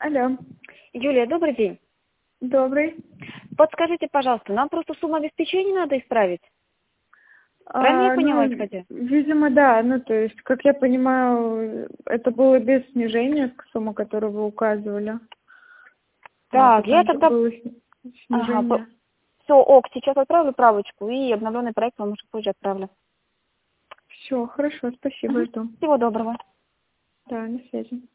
Алло, Юлия, добрый день. добрый. Подскажите, пожалуйста, нам просто сумму обеспечения надо исправить. Правильно я поняла, кстати? Видимо, да. Ну, то есть, как я понимаю, это было без снижения суммы, которую вы указывали. Так, я Там же тогда... было Ага, снижение. все, ок, сейчас отправлю правочку и обновленный проект вам уже позже отправлю. Все, хорошо, спасибо, Мгм. жду. Всего доброго. Да, на связи.